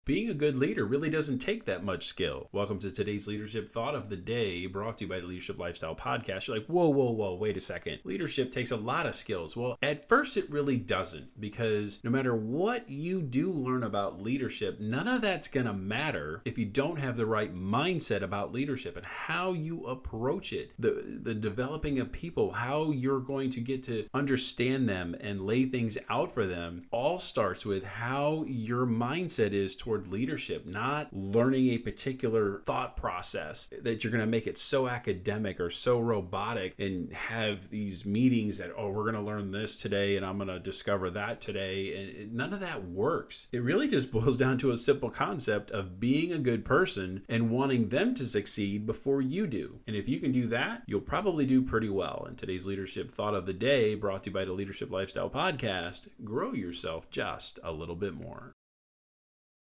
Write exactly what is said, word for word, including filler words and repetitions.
Being a good leader really doesn't take that much skill. Welcome to today's Leadership Thought of the Day, brought to you by the Leadership Lifestyle Podcast. You're like, whoa, whoa, whoa, wait a second. Leadership takes a lot of skills. Well, at first it really doesn't, because no matter what you do learn about leadership, none of that's going to matter if you don't have the right mindset about leadership and how you approach it. The, the developing of people, how you're going to get to understand them and lay things out for them, all starts with how your mindset is toward leadership, not learning a particular thought process that you're going to make it so academic or so robotic and have these meetings that, oh, we're going to learn this today and I'm going to discover that today. And it, none of that works. It really just boils down to a simple concept of being a good person and wanting them to succeed before you do. And if you can do that, you'll probably do pretty well. And today's Leadership Thought of the Day, brought to you by the Leadership Lifestyle Podcast, grow yourself just a little bit more.